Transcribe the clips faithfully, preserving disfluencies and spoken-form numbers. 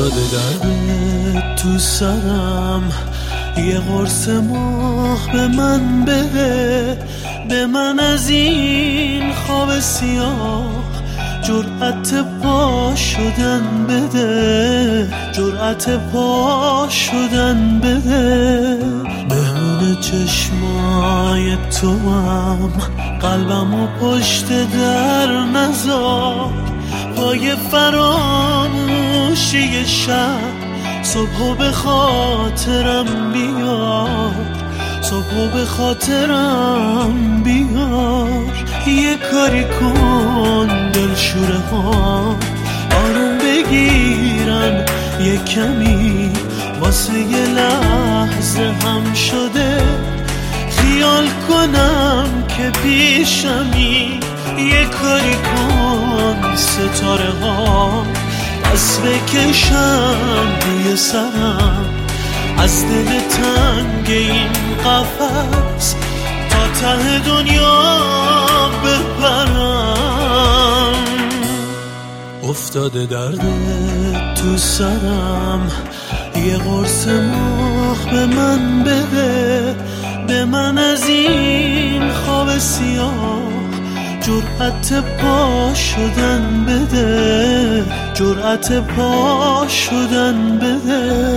افتاده درد تو سرم، یه قرص ماه به من بده، به من از این خواب سیاه جرأت پا شدن بده، جرأت پا شدن بده. مهمون چشمای تو هم قلبم و پشت در نذار، پای فراموشی شب صبحو به خاطرم بیار، صبحو به خاطرم بیار. یه کاری کن دلشوره ها آروم بگیرن، یه کمی واسه یه لحظه هم شده خیال کنم که پیشمی. یه کاری کن ستاره ها دست بکشن روی سرم، از دل تنگ این قفس تا ته دنیا ببرم. افتاده درد تو سرم، یه قرص ماه به من بده، به من از این خواب سیاه جرأت پا شدن بده، جرأت پا شدن بده.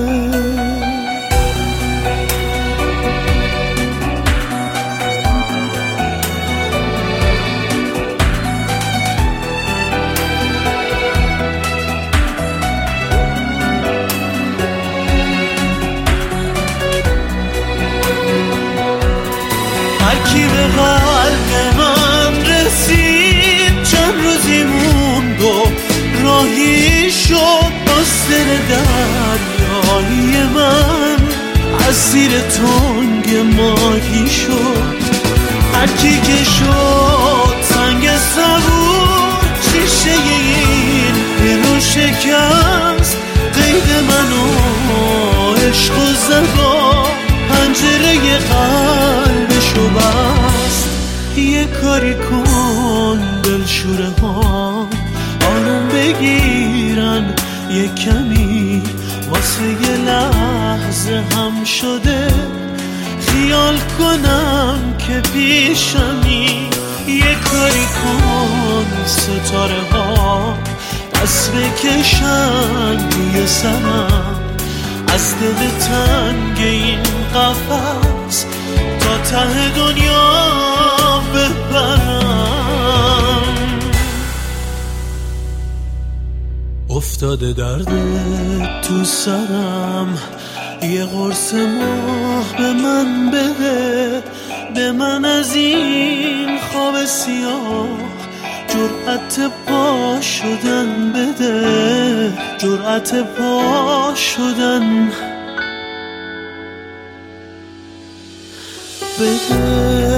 هرکی به قلب من رسید چند روزی موند و راهی شد، باستر دریایی من اسیر تنگ ماهی شد. هرکی که شد سنگ صبور شیشه این دلو شکست، قید منو عشق و زبا پنجره قلبشو بست. یه کاری کن دلشوره ها آروم بگیرن، یه کمی واسه یه لحظه هم شده خیال کنم که پیشمی. یه کاری کن ستاره ها دست بکشن روی سرم، از دل تنگ این قفس تا ته دنیا ببرم. افتاده درد تو سرم، یه قرص ماه به من بده، به من از این خواب سیاه جرأت پا شدن بده، جرأت پا شدن بده.